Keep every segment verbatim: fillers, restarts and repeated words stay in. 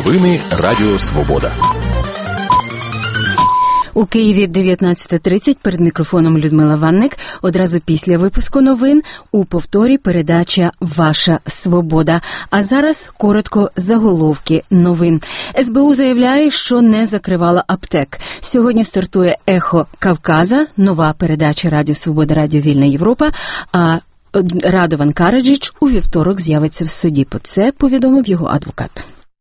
Новини Радіо Свобода. У Києві дев'ятнадцята тридцять, перед мікрофоном Людмила Ванник. Одразу після випуску новин у повторі передача «Ваша свобода». А зараз коротко заголовки новин. ес бе у заявляє, що не закривала аптек. Сьогодні стартує «Ехо Кавказа», нова передача Радіо Свобода, Радіо Вільна Європа, а Радован Караджич у вівторок з'явиться в суді. Про це повідомив його адвокат.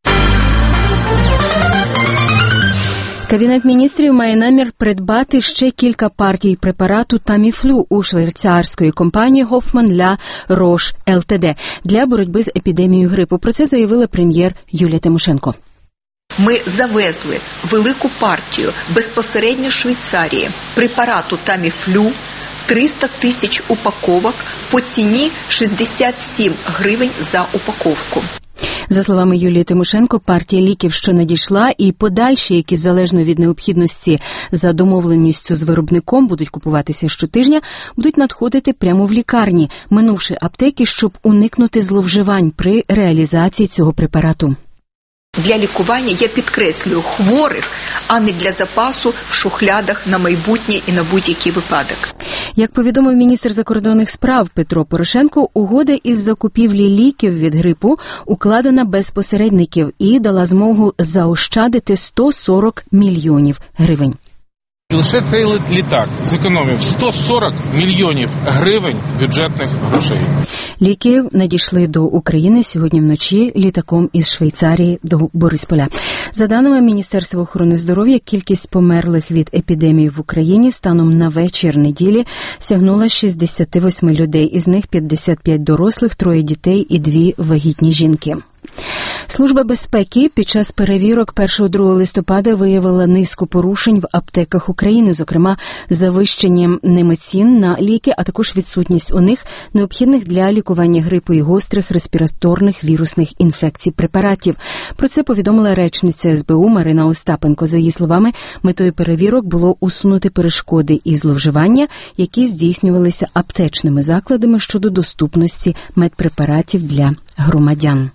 Кабінет міністрів має намір придбати ще кілька партій препарату Таміфлю у швейцарської компанії Hoffmann La Roche Ел Те Де для боротьби з епідемією грипу. Про це заявила прем'єр Юлія Тимошенко. Ми завезли велику партію безпосередньо з Швейцарії препарату Таміфлю, триста тисяч упаковок по ціні шістдесят сім гривень за упаковку. За словами Юлії Тимошенко, партія ліків, що надійшла, і подальші, які залежно від необхідності за домовленістю з виробником будуть купуватися щотижня, будуть надходити прямо в лікарні, минувши аптеки, щоб уникнути зловживань при реалізації цього препарату. Для лікування, я підкреслюю, хворих, а не для запасу в шухлядах на майбутнє і на будь-який випадок. Як повідомив міністр закордонних справ Петро Порошенко, угода із закупівлі ліків від грипу укладена без посередників і дала змогу заощадити сто сорок мільйонів гривень. Лише цей літак зекономив сто сорок мільйонів гривень бюджетних грошей. Ліки надійшли до України сьогодні вночі літаком із Швейцарії до Борисполя. За даними Міністерства охорони здоров'я, кількість померлих від епідемії в Україні станом на вечір неділі сягнула шістдесят вісім людей, із них п'ятдесят п'ять дорослих, троє дітей і дві вагітні жінки. Служба безпеки під час перевірок першого-другого листопада виявила низку порушень в аптеках України, зокрема завищенням ними цін на ліки, а також відсутність у них необхідних для лікування грипу і гострих респіраторних вірусних інфекцій препаратів. Про це повідомила речниця ес бе у Марина Остапенко. За її словами, метою перевірок було усунути перешкоди і зловживання, які здійснювалися аптечними закладами щодо доступності медпрепаратів для громадян.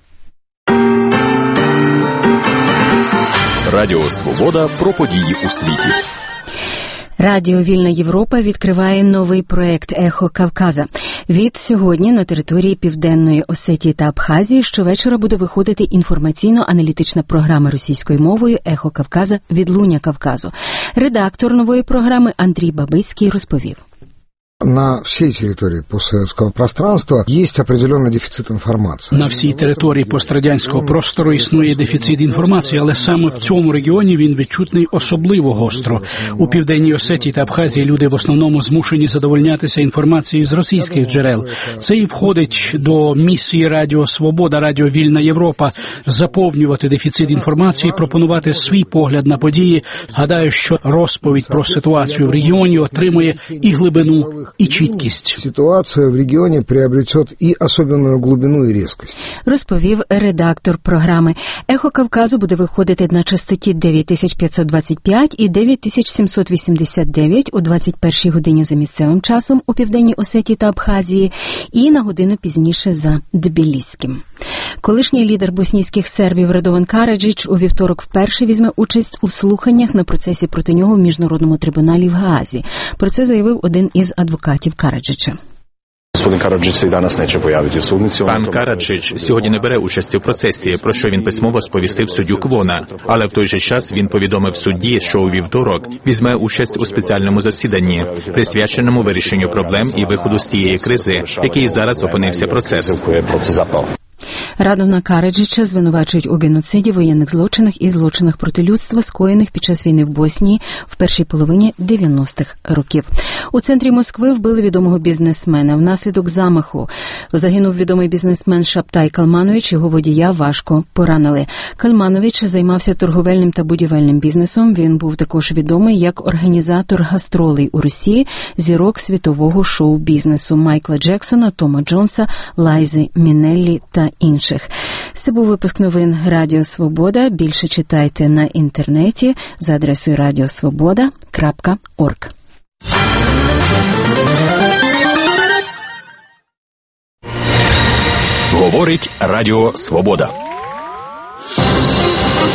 Радіо Свобода про події у світі. Радіо Вільна Європа відкриває новий проект «Ехо Кавказа». Від сьогодні на території Південної Осетії та Абхазії щовечора буде виходити інформаційно-аналітична програма російською мовою «Ехо Кавказа. Відлуння Кавказу». Редактор нової програми Андрій Бабицький розповів. На всій території постсоветського пространства є определенний дефіцит інформації. На всій території пострадянського простору існує дефіцит інформації, але саме в цьому регіоні він відчутний особливо гостро. У Південній Осетії та Абхазії люди в основному змушені задовольнятися інформацією з російських джерел. Це і входить до місії Радіо Свобода, Радіо Вільна Європа – заповнювати дефіцит інформації, пропонувати свій погляд на події. Гадаю, що розповідь про ситуацію в регіоні отримує і глибину, і чіткість. Ситуація в регіоні приобретет і особливу глибину, і різкість. Розповів редактор програми. «Ехо Кавказу» буде виходити на частоті дев'ять тисяч п'ятсот двадцять п'ять і дев'ять тисяч сімсот вісімдесят дев'ять у двадцять першій годині за місцевим часом у Південній Осетії та Абхазії і на годину пізніше за Тбіліським. Колишній лідер боснійських сербів Радован Караджич у вівторок вперше візьме участь у слуханнях на процесі проти нього в Міжнародному трибуналі в Гаазі. Про це заявив один із адвокатів Караджича. Пан Караджич сьогодні не бере участі в процесі, про що він письмово сповістив суддю Квона. Але в той же час він повідомив судді, що у вівторок візьме участь у спеціальному засіданні, присвяченому вирішенню проблем і виходу з тієї кризи, в якій зараз опинився процес. Радована Караджича звинувачують у геноциді, воєнних злочинах і злочинах проти людства, скоєних під час війни в Боснії в першій половині дев'яностих років. У центрі Москви вбили відомого бізнесмена. Внаслідок замаху загинув відомий бізнесмен Шаптай Калманович, його водія важко поранили. Калманович займався торговельним та будівельним бізнесом. Він був також відомий як організатор гастролей у Росії, зірок світового шоу-бізнесу Майкла Джексона, Тома Джонса, Лайзи Мінеллі та інших. Це був випуск новин Радіо Свобода. Більше читайте на інтернеті за адресою радіосвобода крапка орг. Говорить Радіо Свобода.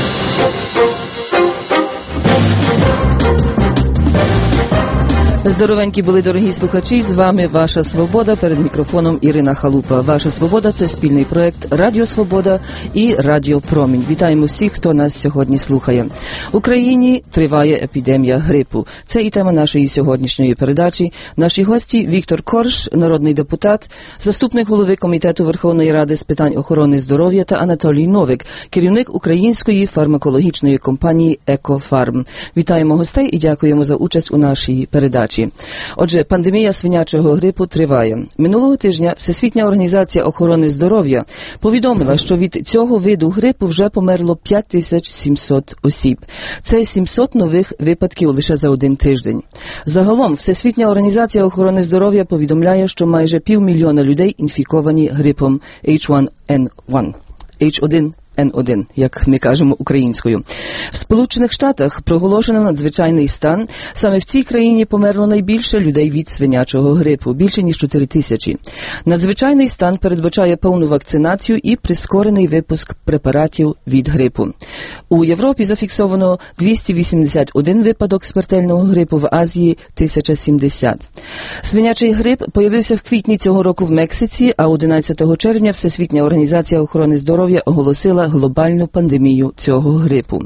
Здоровенькі були, дорогі слухачі, з вами Ваша Свобода, перед мікрофоном Ірина Халупа. Ваша Свобода – це спільний проект Радіо Свобода і Радіо Промінь. Вітаємо всіх, хто нас сьогодні слухає. В Україні триває епідемія грипу. Це і тема нашої сьогоднішньої передачі. Наші гості – Віктор Корж, народний депутат, заступник голови Комітету Верховної Ради з питань охорони здоров'я та Анатолій Новик, керівник української фармакологічної компанії «Екофарм». Вітаємо гостей і дякуємо за участь у нашій передачі. Отже, пандемія свинячого грипу триває. Минулого тижня Всесвітня організація охорони здоров'я повідомила, що від цього виду грипу вже померло п'ять тисяч сімсот осіб. Це сімсот нових випадків лише за один тиждень. Загалом, Всесвітня організація охорони здоров'я повідомляє, що майже півмільйона людей інфіковані грипом ейч один ен один. ейч один ен один, як ми кажемо українською. В Сполучених Штатах проголошено надзвичайний стан. Саме в цій країні померло найбільше людей від свинячого грипу – більше ніж чотири тисячі. Надзвичайний стан передбачає повну вакцинацію і прискорений випуск препаратів від грипу. У Європі зафіксовано двісті вісімдесят один випадок смертельного грипу, в Азії – тисяча сімдесят. Свинячий грип появився в квітні цього року в Мексиці, а одинадцятого червня Всесвітня організація охорони здоров'я оголосила глобальну пандемію цього грипу.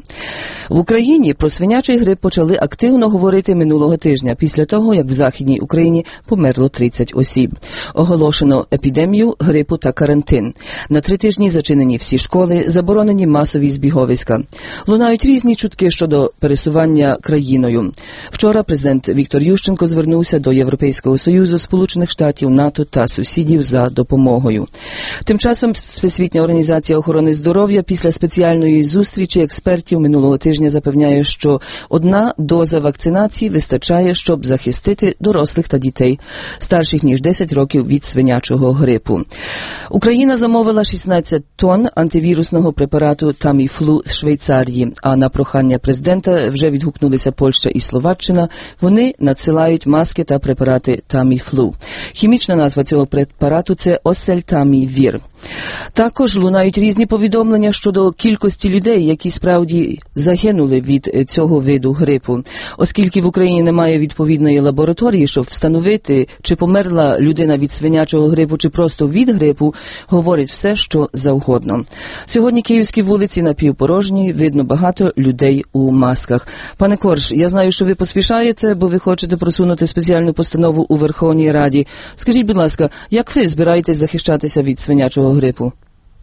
В Україні про свинячий грип почали активно говорити минулого тижня, після того, як в Західній Україні померло тридцять осіб. Оголошено епідемію грипу та карантин. На три тижні зачинені всі школи, заборонені масові збіговиська. Лунають різні чутки щодо пересування країною. Вчора президент Віктор Ющенко звернувся до Європейського Союзу, Сполучених Штатів, НАТО та сусідів за допомогою. Тим часом Всесвітня організація охорони здоров'я після спеціальної зустрічі експертів минулого тижня запевняє, що одна доза вакцинації вистачає, щоб захистити дорослих та дітей старших ніж десять років від свинячого грипу. Україна замовила шістнадцять тонн антивірусного препарату Таміфлу з Швейцарії, а на прохання президента вже відгукнулися Польща і Словаччина. Вони надсилають маски та препарати Таміфлу. Хімічна назва цього препарату – це Оселтамівір. Також лунають різні повідомлення щодо кількості людей, які справді загинули від цього виду грипу. Оскільки в Україні немає відповідної лабораторії, щоб встановити, чи померла людина від свинячого грипу, чи просто від грипу, говорить все, що завгодно. Сьогодні київські вулиці напівпорожні, видно багато людей у масках. Пане Корж, я знаю, що ви поспішаєте, бо ви хочете просунути спеціальну постанову у Верховній Раді. Скажіть, будь ласка, як ви збираєтесь захищатися від свинячого грипу?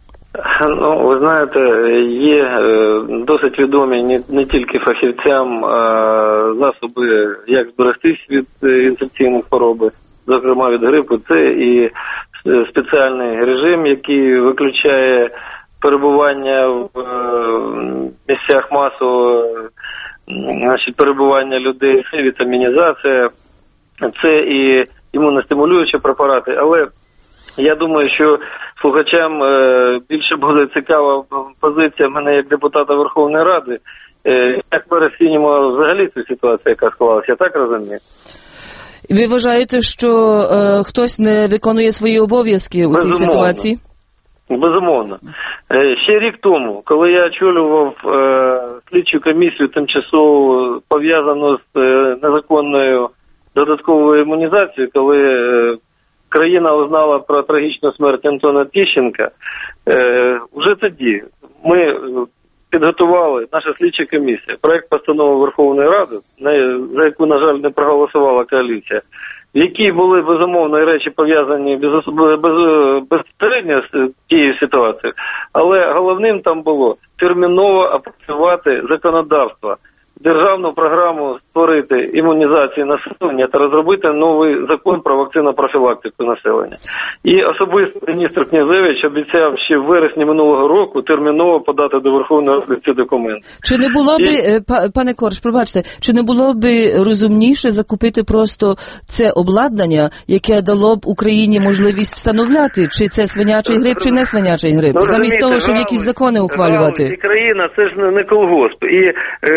Ну, ви знаєте, є досить відомі не, не тільки фахівцям а засоби, як зберегтись від інфекційних хвороби, зокрема від грипу. Це і спеціальний режим, який виключає перебування в місцях масового, значить, перебування людей, це вітамінізація, це і імуностимулюючі препарати, але я думаю, що слухачам е, більше буде цікава позиція мене як депутата Верховної Ради. Е, як ми розцінюємо взагалі цю ситуацію, яка склалася, я так розумію? Ви вважаєте, що е, хтось не виконує свої обов'язки у цій ситуації? Безумовно. Е, ще рік тому, коли я очолював е, слідчу комісію тимчасово пов'язану з е, незаконною додатковою імунізацією, коли е, країна узнала про трагічну смерть Антона Тищенка, е, вже тоді ми підготували, наша слідча комісія, проект постанови Верховної Ради, за яку, на жаль, не проголосувала коаліція, в якій були, безумовно, речі пов'язані без, без, безпосередньо з тією ситуацією, але головним там було терміново опрацювати законодавство, державну програму створити імунізації населення та розробити новий закон про вакцинопрофілактику населення. І особисто міністр Князевич обіцяв ще в вересні минулого року терміново подати до Верховної Ради ці документи. Чи не було І... би, пане Корж, пробачте, чи не було би розумніше закупити просто це обладнання, яке дало б Україні можливість встановляти, чи це свинячий грип, чи не свинячий грип, ну, замість того, щоб якісь закони ухвалювати? І країна, це ж не колгосп. І е, країна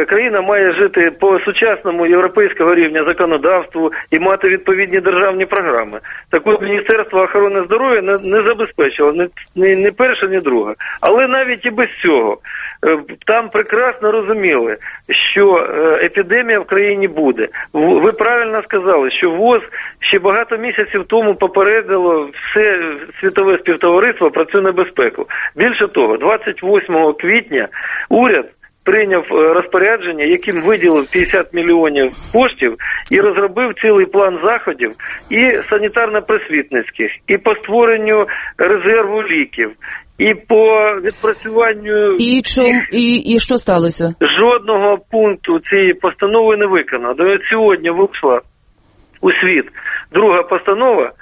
має жити по сучасному європейського рівня законодавству і мати відповідні державні програми. Так от Міністерство охорони здоров'я не, не забезпечило ні, ні, ні перше, ні друге. Але навіть і без цього там прекрасно розуміли, що епідемія в країні буде. Ви правильно сказали, що ВОЗ ще багато місяців тому попередило все світове співтовариство про цю небезпеку. Більше того, двадцять восьмого квітня уряд прийняв розпорядження, яким виділив п'ятдесят мільйонів коштів і розробив цілий план заходів і санітарно-просвітницьких, і по створенню резерву ліків, і по відпрацюванню... І, чом, і, і що сталося? Жодного пункту цієї постанови не виконано. До сьогодні вийшла у світ друга постанова,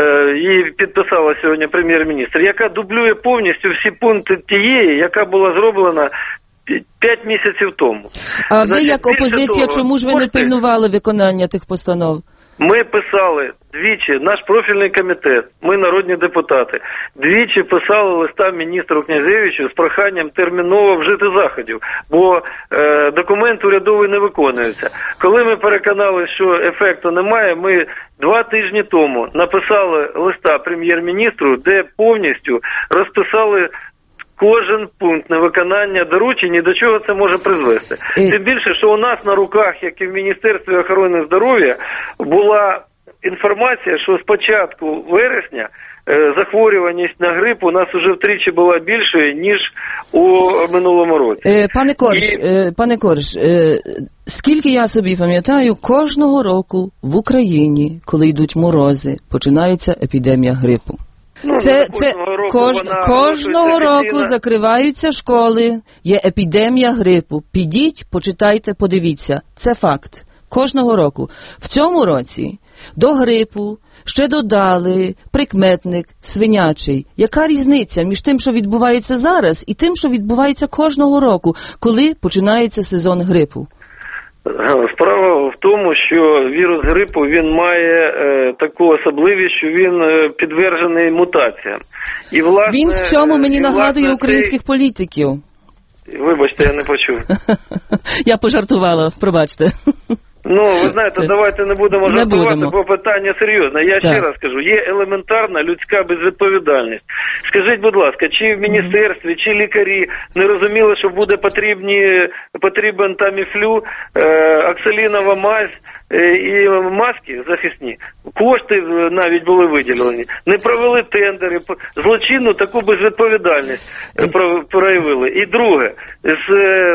її підписала сьогодні прем'єр-міністр, яка дублює повністю всі пункти тієї, яка була зроблена п'ять місяців тому. А ви, як опозиція, чому ж ви не пильнували виконання тих постанов? Ми писали двічі, наш профільний комітет, ми народні депутати, двічі писали листа міністру Князевичу з проханням терміново вжити заходів, бо е, документ урядовий не виконується. Коли ми переконали, що ефекту немає, ми два тижні тому написали листа прем'єр-міністру, де повністю розписали кожен пункт невиконання доручень і до чого це може призвести. І... Тим більше, що у нас на руках, як і в Міністерстві охорони здоров'я, була інформація, що з початку вересня е, захворюваність на грип у нас уже втричі була більшою, ніж у минулому році. Е, пане Корж, і... е, пане Корж, е, скільки я собі пам'ятаю, кожного року в Україні, коли йдуть морози, починається епідемія грипу. Ну, це це року кож, кожного року офіційно. Закриваються школи, є епідемія грипу. Підіть, почитайте, подивіться. Це факт. Кожного року. В цьому році до грипу ще додали прикметник свинячий. Яка різниця між тим, що відбувається зараз, і тим, що відбувається кожного року, коли починається сезон грипу? Справа в тому, що вірус грипу, він має е, таку особливість, що він е, підтверджений мутаціям. І, власне, він в цьому мені і, нагадує власне, українських цей... політиків. Вибачте, я не почув. Я пожартувала, пробачте. Ну, ви знаєте, це... давайте не будемо не жартувати, будемо. бо питання серйозне. Я так. ще раз кажу, є елементарна людська безвідповідальність. Скажіть, будь ласка, чи в міністерстві, чи лікарі не розуміли, що буде потрібні, потрібен таміфлю, е, оксалінова мазь е, і маски захисні? Кошти навіть були виділені. Не провели тендери, злочинну таку безвідповідальність проявили. І друге, з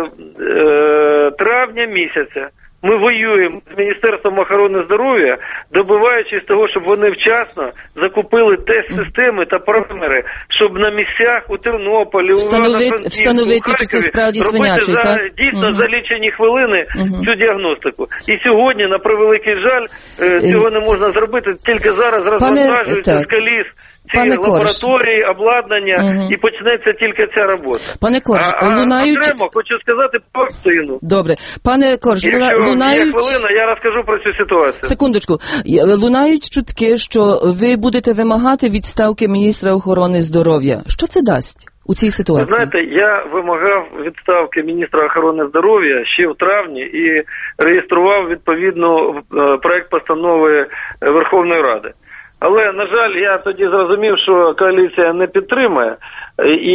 е, травня місяця ми воюємо з Міністерством охорони здоров'я, добиваючись того, щоб вони вчасно закупили тест-системи та параметри, щоб на місцях у Тернополі, встановити, у встановити, чи це справді свинячий, за, так? дійсно угу. за лічені хвилини угу. цю діагностику. І сьогодні, на превеликий жаль, цього не можна зробити, тільки зараз розвантажуються з коліс ці Пане лабораторії, Корж. обладнання, угу. і почнеться тільки ця робота. Пане Корж, а, лунають... А окремо хочу сказати про вакцину. Добре. Пане Корж, Якщо лунають... є хвилина, я розкажу про цю ситуацію. Секундочку. Лунають чутки, що ви будете вимагати відставки міністра охорони здоров'я. Що це дасть у цій ситуації? Ви знаєте, я вимагав відставки міністра охорони здоров'я ще в травні і реєстрував відповідно проект постанови Верховної Ради. Але, на жаль, я тоді зрозумів, що коаліція не підтримує і,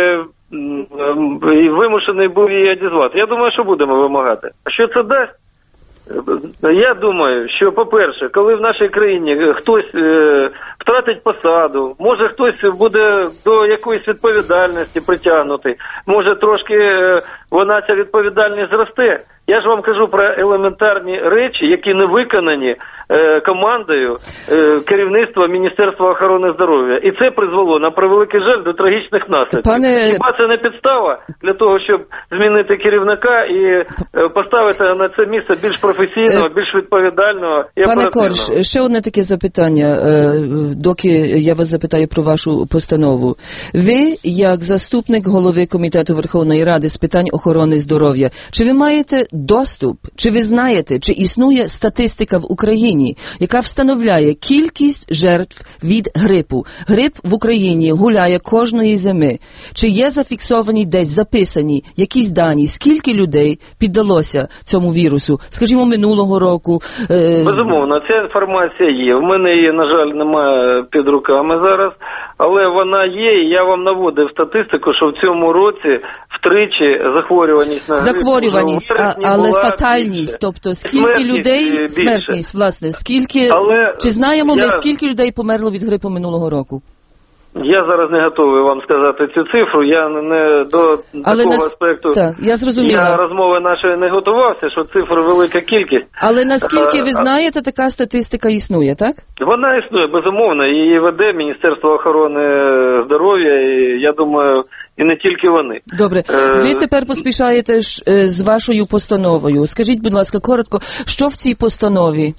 і вимушений був її одізвати. Я думаю, що будемо вимагати. А що це дасть? Я думаю, що, по-перше, коли в нашій країні хтось е, втратить посаду, може хтось буде до якоїсь відповідальності притягнутий, може трошки е, вона ця відповідальність зросте. Я ж вам кажу про елементарні речі, які не виконані е, командою е, керівництва Міністерства охорони здоров'я. І це призвело, на превеликий жаль, до трагічних наслідків. Пане... Хіба це не підстава для того, щоб змінити керівника і е, поставити на це місце більш професійного, більш відповідального і Пане оперативного? Корж, ще одне таке запитання, е, доки я вас запитаю про вашу постанову. Ви, як заступник голови Комітету Верховної Ради з питань охорони здоров'я, чи ви маєте доступ, чи ви знаєте, чи існує статистика в Україні, яка встановляє кількість жертв від грипу? Грип в Україні гуляє кожної зими. Чи є зафіксовані десь, записані якісь дані, скільки людей піддалося цьому вірусу? Скажімо, минулого року. Е... Безумовно, ця інформація є. В мене її, на жаль, немає під руками зараз, але вона є, і я вам наводив статистику, що в цьому році втричі захворюваність на грип. Захворюваність, а, але фатальність, більше. Тобто скільки смертність людей, більше. Смертність, власне, скільки, але чи знаємо я... ми, скільки людей померло від грипу минулого року? Я зараз не готовий вам сказати цю цифру, я не до але такого нас... аспекту так, я зрозуміла. Я розмови нашої не готувався, що цифр велика кількість. Але наскільки ви знаєте, така статистика існує, так? Вона існує, безумовно, її веде Міністерство охорони здоров'я, і я думаю, і не тільки вони. Добре, ви тепер поспішаєте з вашою постановою. Скажіть, будь ласка, коротко, що в цій постанові?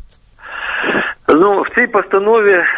Ну, в цій постанові е,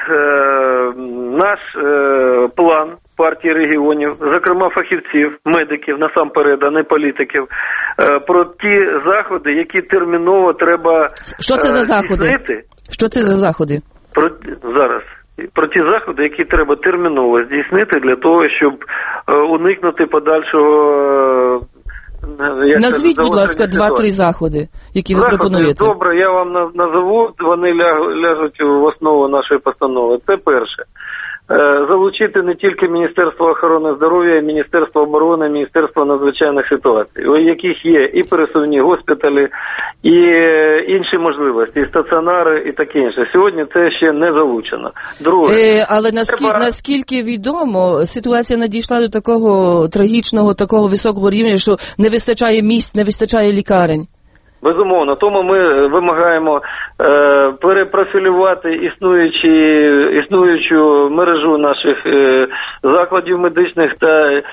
наш е, план партії регіонів, зокрема фахівців, медиків, насамперед, а не політиків, е, про ті заходи, які терміново треба Що це за заходи? здійснити. Що це за заходи? Про, зараз. Про ті заходи, які треба терміново здійснити для того, щоб е, уникнути подальшого... Як Назвіть, будь ласка, два-три заходи, які заходи, ви пропонуєте. Добре, я вам назову, вони ляжуть в основу нашої постанови. Це перше. Залучити не тільки Міністерство охорони здоров'я, і Міністерство оборони, Міністерство надзвичайних ситуацій, у яких є і пересувні госпіталі, і інші можливості, і стаціонари, і таке інше. Сьогодні це ще не залучено. Друге. Е, але наскільки, треба... наскільки відомо, ситуація надійшла до такого трагічного, такого високого рівня, що не вистачає місць, не вистачає лікарень. Безумовно, тому ми вимагаємо е, перепрофілювати існуючі, існуючу мережу наших е, закладів медичних та е,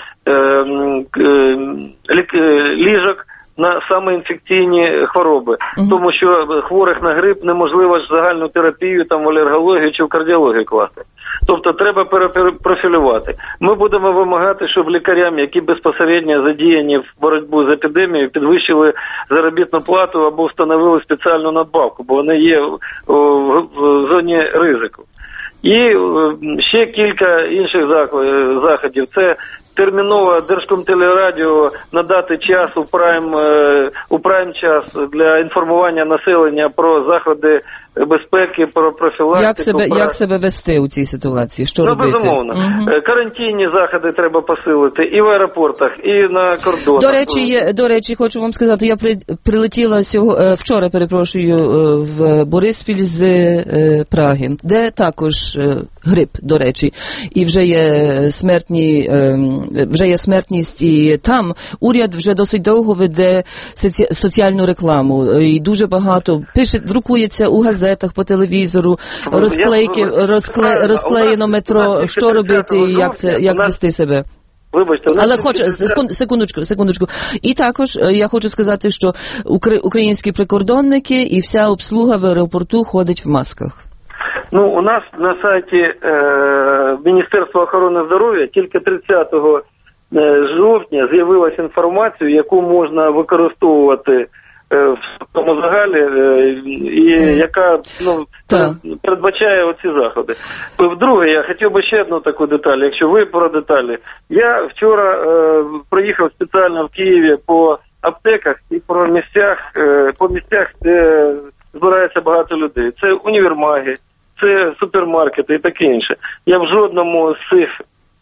е, лік, ліжок на саме інфекційні хвороби, uh-huh. тому що хворих на грип неможливо ж загальну терапію, там, в алергологію чи в кардіологію класти. Тобто треба перепрофілювати. Ми будемо вимагати, щоб лікарям, які безпосередньо задіяні в боротьбу з епідемією, підвищили заробітну плату або встановили спеціальну надбавку, бо вони є в, в, в зоні ризику. І ще кілька інших заходів. Це терміново Держкомтелерадіо надати час у прайм, у прайм-час для інформування населення про заходи безпеки, про профілактику. Як себе, про... як себе вести у цій ситуації? Що ну, робити? Безумовно. Угу. Карантинні заходи треба посилити і в аеропортах, і на кордонах. До речі, є, до речі, хочу вам сказати, я при, прилетіла сього, вчора, перепрошую, в Бориспіль з е, Праги, де також е, грип, до речі, і вже є смертні, е, вже є смертність, і там уряд вже досить довго веде соці, соціальну рекламу, і дуже багато пише, друкується у газетах, по телевізору, розклейки, розкле, розклеєно метро, що робити і як це, як вести себе. Вибачте, але хочу, секундочку, секундочку. І також я хочу сказати, що українські прикордонники і вся обслуга в аеропорту ходить в масках. Ну, у нас на сайті е, Міністерства охорони здоров'я тільки тридцятого жовтня з'явилася інформація, яку можна використовувати в тому загалі, і яка ну, передбачає оці заходи. Вдруге, я хотів би ще одну таку деталь, якщо ви про деталі. Я вчора е, приїхав спеціально в Києві по аптеках і про місцях, е, по місцях, де збирається багато людей. Це універмаги, це супермаркети і таке інше. Я в жодному з цих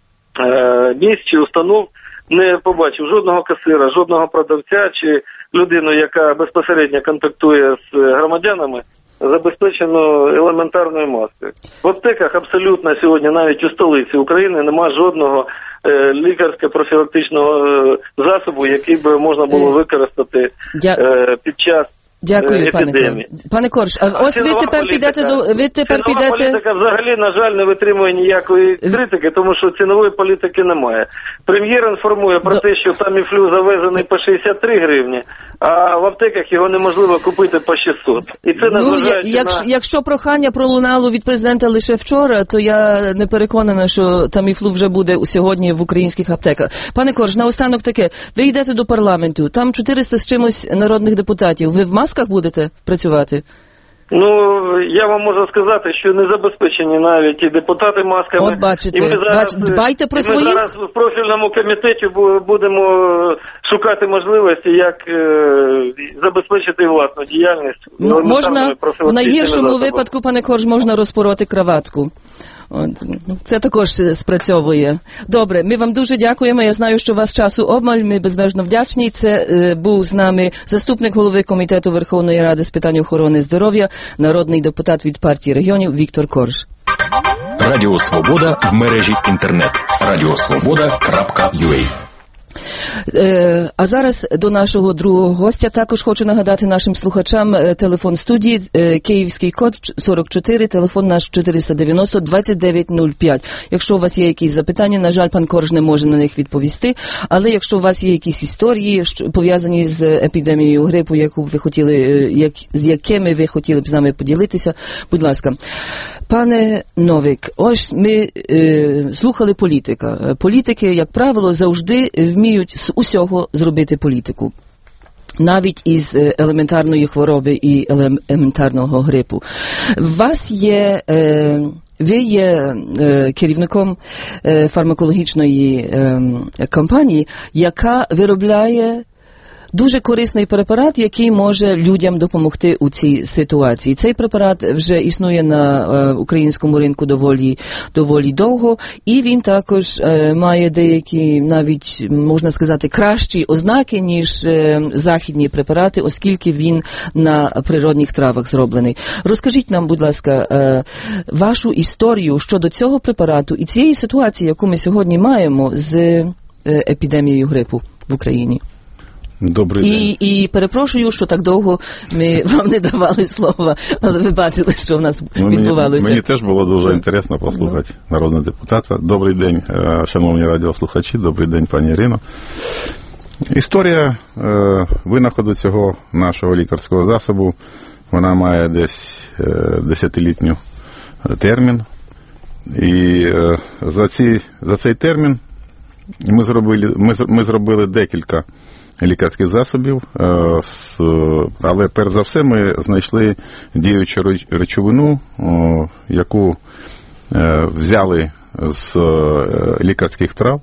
е, місць чи установ не побачив жодного касира, жодного продавця чи людину, яка безпосередньо контактує з громадянами, забезпечено елементарною маскою. В аптеках абсолютно сьогодні, навіть у столиці України, немає жодного е, лікарсько-профілактичного е, засобу, який би можна було використати е, під час Дякую, пане Корж. Пане Корж, а ось ви тепер політика, підете до ви тепер цінова підете. Політика взагалі, на жаль, не витримує ніякої критики, тому що цінової політики немає. Прем'єр інформує про до... те, що Таміфлю завезений по шістдесят три гривні, а в аптеках його неможливо купити по шістсот. І це ну, якщо, на... якщо прохання пролунало від президента лише вчора, то я не переконана, що Таміфлу вже буде сьогодні в українських аптеках. Пане Корж, наостанок таке. Ви йдете до парламенту, там чотириста з чимось народних депутатів. Ви в масках будете працювати? Ну, я вам можу сказати, що не забезпечені навіть і депутати масками. От бачите, і ми зараз, бач, дбайте про і ми своїх. зараз в профільному комітеті будемо шукати можливості, як е, забезпечити власну діяльність. Ну, можна, в найгіршому випадку, пане Корж, можна розпороти краватку. От, це також спрацьовує. Добре, ми вам дуже дякуємо. Я знаю, що у вас часу обмаль, ми безмежно вдячні. Це е, був з нами заступник голови Комітету Верховної Ради з питань охорони здоров'я, народний депутат від партії регіонів Віктор Корж. Радіо Свобода в мережі інтернет. радіосвобода крапка ю а. Е, а зараз до нашого другого гостя також хочу нагадати нашим слухачам е, телефон студії, е, київський код сорок чотири, телефон наш чотириста дев'яносто двадцять дев'ять нуль п'ять. Якщо у вас є якісь запитання, на жаль, пан Корж не може на них відповісти, але якщо у вас є якісь історії, що, пов'язані з епідемією грипу, яку ви хотіли, е, як, з якими ви хотіли б з нами поділитися, будь ласка. Пане Новик, ось ми е, слухали політика. Політики, як правило, завжди вміють з усього зробити політику. Навіть із елементарної хвороби і елементарного грипу. У вас є, е, ви є е, керівником е, фармакологічної е, компанії, яка виробляє дуже корисний препарат, який може людям допомогти у цій ситуації. Цей препарат вже існує на е, українському ринку доволі, доволі довго, і він також е, має деякі, навіть, можна сказати, кращі ознаки, ніж е, західні препарати, оскільки він на природних травах зроблений. Розкажіть нам, будь ласка, е, вашу історію щодо цього препарату і цієї ситуації, яку ми сьогодні маємо з е, епідемією грипу в Україні. Добрий і, день. І перепрошую, що так довго ми вам не давали слова, але ви бачили, що в нас ну, відбувалося. Мені, мені теж було дуже інтересно послухати no. народного депутата. Добрий день, шановні радіослухачі, добрий день, пані Ірино. Історія е, винаходу цього нашого лікарського засобу, вона має десь е, десятилітню термін. І е, за, ці, за цей термін ми зробили, ми, ми зробили декілька лікарських засобів, але перш за все ми знайшли діючу речовину, яку взяли з лікарських трав,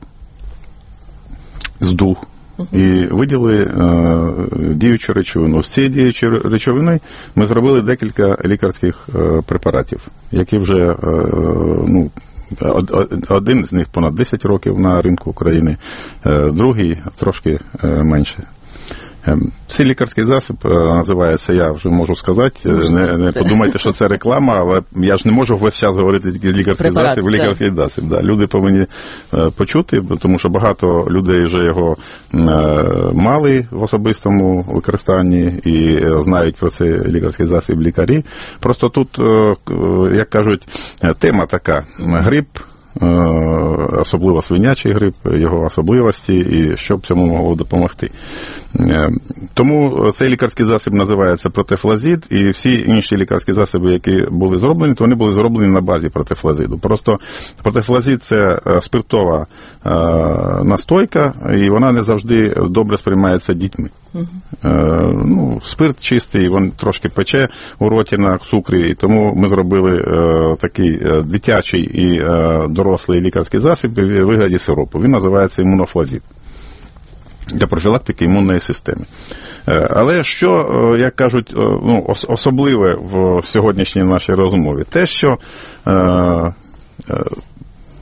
з дух, і виділи діючу речовину. З цієї діючої речовини ми зробили декілька лікарських препаратів, які вже, ну, один з них понад десять років на ринку України, другий трошки менше. Цей лікарський засіб називається, я вже можу сказати, не, не подумайте, що це реклама, але я ж не можу весь час говорити тільки лікарський Препарат, засіб, лікарський да. засіб. Да. Люди повинні почути, тому що багато людей вже його мали в особистому використанні і знають про цей лікарський засіб лікарі. Просто тут, як кажуть, тема така, грип, особливо свинячий грип, його особливості і що б цьому могло допомогти. Тому цей лікарський засіб називається протифлазид, і всі інші лікарські засоби, які були зроблені, то вони були зроблені на базі протифлазиду. Просто протифлазид – це спиртова настойка, і вона не завжди добре сприймається дітьми. Uh-huh. Ну, спирт чистий, він трошки пече у роті на цукрі, і тому ми зробили е, такий е, дитячий і е, дорослий лікарський засіб у вигляді сиропу. Він називається імунофлазид для профілактики імунної системи. Е, але що, е, як кажуть, е, ну, ос- особливе в сьогоднішній нашій розмові? Те, що е, е,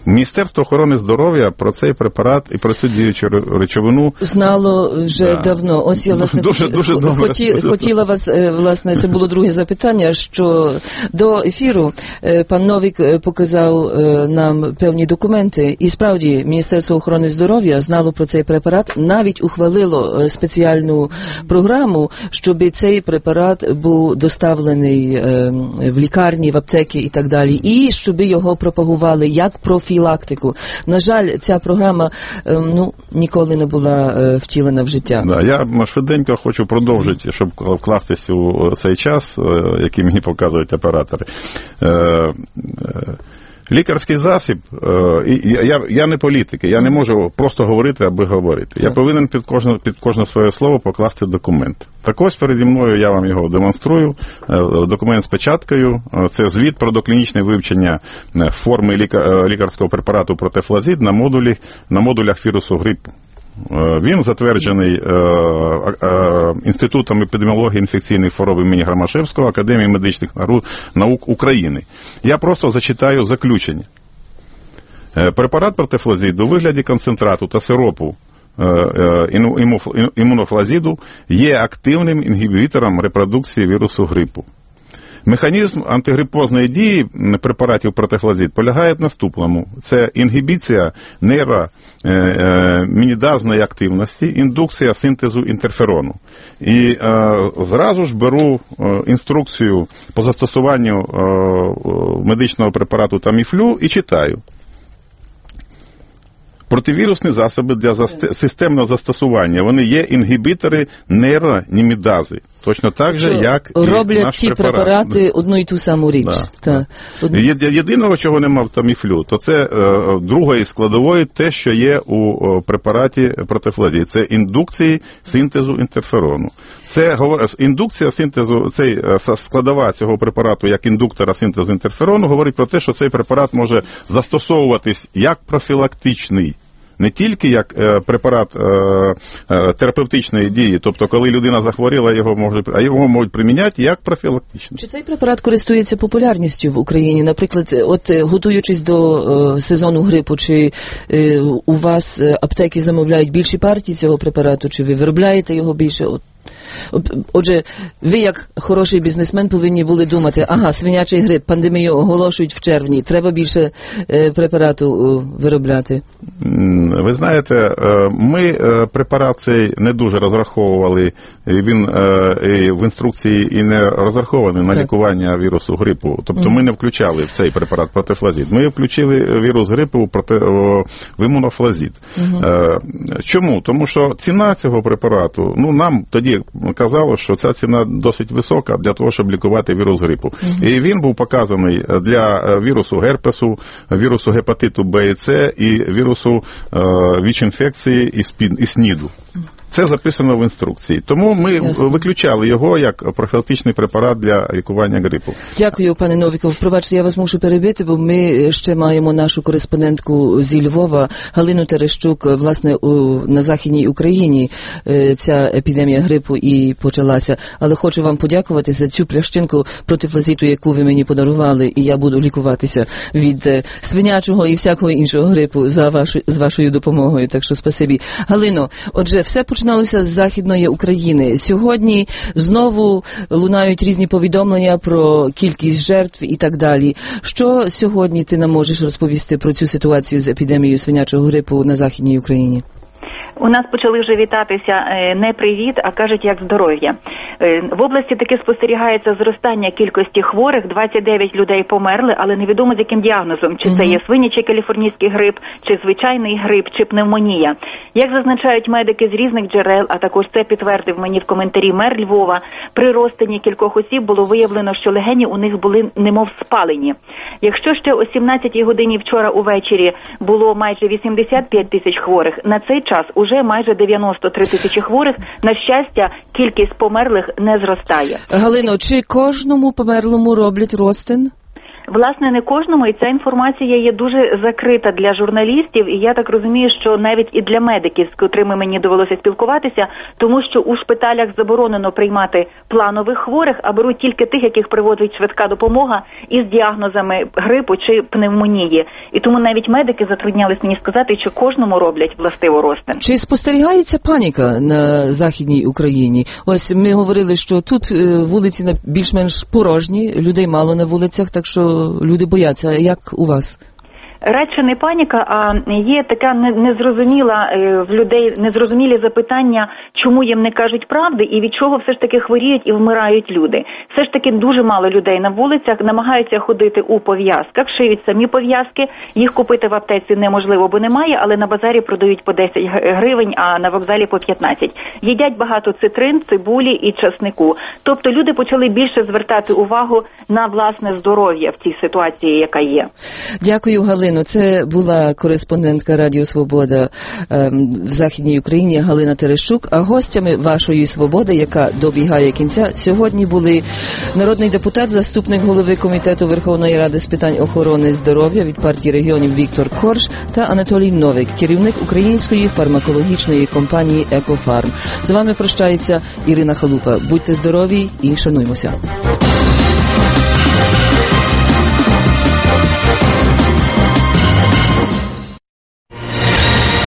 Міністерство охорони здоров'я про цей препарат і про цю діючу речовину знало вже да. давно. Ось я, власне, дуже, дуже хоті, хотіла вас, власне, це було друге запитання, що до ефіру пан Новік показав нам певні документи, і справді Міністерство охорони здоров'я знало про цей препарат, навіть ухвалило спеціальну програму, щоб цей препарат був доставлений в лікарні, в аптеки і так далі, і щоб його пропагували як профілактику. На жаль, ця програма ну, ніколи не була втілена в життя. Да, я швиденько хочу продовжити, щоб вкластися у цей час, який мені показують оператори. Лікарський засіб, я, я не політик, я не можу просто говорити, аби говорити. Я повинен під кожне, під кожне своє слово покласти документ. Так ось переді мною я вам його демонструю. Документ з печаткою. Це звіт про доклінічне вивчення форми лікарського препарату протифлазид на, модулі, на модулях вірусу грипу. Він затверджений е, е, Інститутом епідеміології інфекційних хвороб імені Громашевського, Академії медичних наук України. Я просто зачитаю заключення. Е, препарат протифлазиду у вигляді концентрату та сиропу е, е, імунофлазиду є активним інгібітором репродукції вірусу грипу. Механізм антигрипозної дії препаратів протифлазид полягає в наступному. Це інгібіція нейромінідазної активності, індукція синтезу інтерферону. І е, зразу ж беру е, інструкцію по застосуванню е, медичного препарату Таміфлю і читаю. Противірусні засоби для заст... системного застосування, вони є інгібітори нейронімідази. Точно так же, як і роблять наш ті препарат. препарати одну і ту саму річ. Да. Та. Одну... Єдиного, чого нема в Таміфлю, то це е, другої складової те, що є у о, препараті протифлазид. Це індукції синтезу інтерферону. Це індукція синтезу, цей, складова цього препарату як індуктора синтезу інтерферону говорить про те, що цей препарат може застосовуватись як профілактичний. Не тільки як е, препарат е, е, терапевтичної дії, тобто коли людина захворіла, його можуть, а його можуть приміняти як профілактичний. Чи цей препарат користується популярністю в Україні? Наприклад, от готуючись до е, сезону грипу, чи е, у вас аптеки замовляють більші партії цього препарату, чи ви виробляєте його більше? От. Отже, ви, як хороший бізнесмен, повинні були думати, ага, свинячий грип, пандемію оголошують в червні, треба більше е, препарату е, виробляти. Ви знаєте, ми препарат цей не дуже розраховували, він е, в інструкції і не розрахований на так. лікування вірусу грипу. Тобто mm. ми не включали в цей препарат протифлазид. Ми включили вірус грипу проти, о, в імунофлазид. Mm-hmm. Е, чому? Тому що ціна цього препарату, ну, нам тоді казало, що ця ціна досить висока для того, щоб лікувати вірус грипу. Mm-hmm. І він був показаний для вірусу герпесу, вірусу гепатиту Б і С і вірусу е, ВІЧ-інфекції і, спін, і СНІДу. Це записано в інструкції. Тому ми Ясно. виключали його як профілактичний препарат для лікування грипу. Дякую, пане Новіков. Пробачте, я вас мушу перебити, бо ми ще маємо нашу кореспондентку зі Львова, Галину Терещук. Власне, у, на Західній Україні ця епідемія грипу і почалася. Але хочу вам подякувати за цю плящинку протифлазиту, яку ви мені подарували, і я буду лікуватися від свинячого і всякого іншого грипу за вашу, з вашою допомогою. Так що спасибі. Галино, отже, все почалося Починалося з Західної України. Сьогодні знову лунають різні повідомлення про кількість жертв і так далі. Що сьогодні ти нам можеш розповісти про цю ситуацію з епідемією свинячого грипу на Західній Україні? У нас почали вже вітатися не привіт, а кажуть, як здоров'я. В області таки спостерігається зростання кількості хворих, двадцять дев'ять людей померли, але невідомо з яким діагнозом, чи це є свинячий каліфорнійський грип, чи звичайний грип, чи пневмонія. Як зазначають медики з різних джерел, а також це підтвердив мені в коментарі мер Львова, при розтині кількох осіб було виявлено, що легені у них були немов спалені. Якщо ще о сімнадцятій годині вчора увечері було майже вісімдесят п'ять тисяч хворих, на цей час уже майже дев'яносто три тисячі хворих. На щастя, кількість померлих не зростає. Галино, чи кожному померлому роблять розтин? Власне, не кожному, і ця інформація є дуже закрита для журналістів, і я так розумію, що навіть і для медиків, з котрими мені довелося спілкуватися, тому що у шпиталях заборонено приймати планових хворих, а беруть тільки тих, яких приводить швидка допомога із діагнозами грипу чи пневмонії. І тому навіть медики затруднялись мені сказати, чи кожному роблять властиво розтин. Чи спостерігається паніка на Західній Україні? Ось ми говорили, що тут вулиці більш-менш порожні, людей мало на вулицях, так що люди бояться. Як у вас? Радше не паніка, а є така незрозуміла в людей, незрозумілі запитання, чому їм не кажуть правди і від чого все ж таки хворіють і вмирають люди. Все ж таки дуже мало людей на вулицях, намагаються ходити у пов'язках, шиють самі пов'язки, їх купити в аптеці неможливо, бо немає, але на базарі продають по десять гривень, а на вокзалі по п'ятнадцять. Їдять багато цитрин, цибулі і часнику. Тобто люди почали більше звертати увагу на власне здоров'я в цій ситуації, яка є. Дякую, Галина. Це була кореспондентка Радіо Свобода ем, в Західній Україні Галина Терещук. А гостями вашої «Свободи», яка добігає кінця, сьогодні були народний депутат, заступник голови Комітету Верховної Ради з питань охорони здоров'я від партії регіонів Віктор Корж та Анатолій Новик, керівник української фармакологічної компанії «Екофарм». З вами прощається Ірина Халупа. Будьте здорові і шануймося.